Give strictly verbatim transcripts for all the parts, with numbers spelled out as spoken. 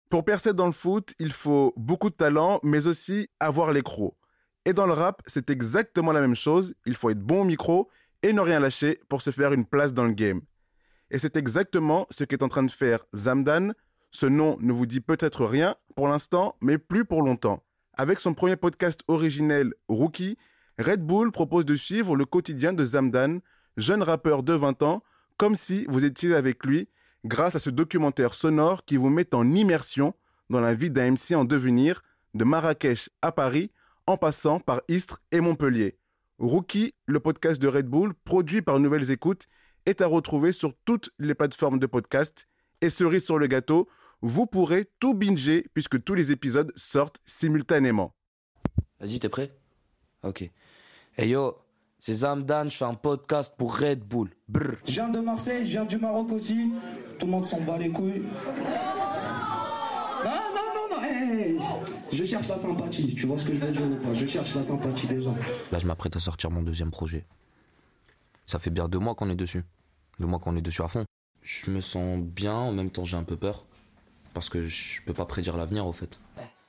Pour percer dans le foot, il faut beaucoup de talent, mais aussi avoir les crocs. Et dans le rap, c'est exactement la même chose. Il faut être bon au micro et ne rien lâcher pour se faire une place dans le game. Et c'est exactement ce qu'est en train de faire Zamdan. Ce nom ne vous dit peut-être rien pour l'instant, mais plus pour longtemps. Avec son premier podcast originel, Rookie, Red Bull propose de suivre le quotidien de Zamdan, jeune rappeur de vingt ans, comme si vous étiez avec lui, grâce à ce documentaire sonore qui vous met en immersion dans la vie d'un M C en devenir, de Marrakech à Paris, en passant par Istres et Montpellier. Rookie, le podcast de Red Bull, produit par Nouvelles Écoutes, est à retrouver sur toutes les plateformes de podcast. Et cerise sur le gâteau, vous pourrez tout binger puisque tous les épisodes sortent simultanément. Vas-y, t'es prêt? Ok. Hey yo, c'est Zamdan, je fais un podcast pour Red Bull. Brr. Je viens de Marseille, je viens du Maroc aussi. Tout le monde s'en bat les couilles. Ah non, non, non, hey, je cherche la sympathie, tu vois ce que je veux dire ou pas? Je cherche la sympathie des gens. Là, je m'apprête à sortir mon deuxième projet. Ça fait bien deux mois qu'on est dessus. Deux mois qu'on est dessus à fond. Je me sens bien, en même temps j'ai un peu peur. Parce que je peux pas prédire l'avenir, au fait.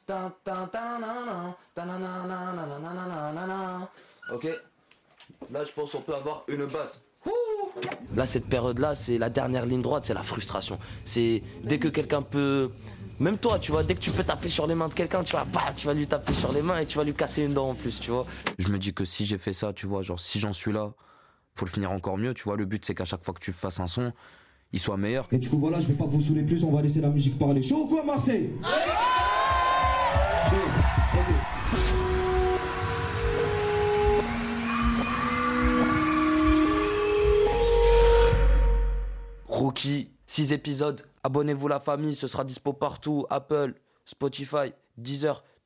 Ok. Là, je pense qu'on peut avoir une base. Là, cette période-là, c'est la dernière ligne droite, c'est la frustration. C'est dès que quelqu'un peut... Même toi, tu vois, dès que tu peux taper sur les mains de quelqu'un, tu vas, bah, tu vas lui taper sur les mains et tu vas lui casser une dent en plus, tu vois. Je me dis que si j'ai fait ça, tu vois, genre si j'en suis là, faut le finir encore mieux, tu vois. Le but, c'est qu'à chaque fois que tu fasses un son, il soit meilleur. Et du coup, voilà, je vais pas vous saouler plus, on va laisser la musique parler. Chaud ou quoi, Marseille? Chaud, ok. Rookie, six épisodes. Abonnez-vous la famille, ce sera dispo partout. Apple, Spotify, Deezer.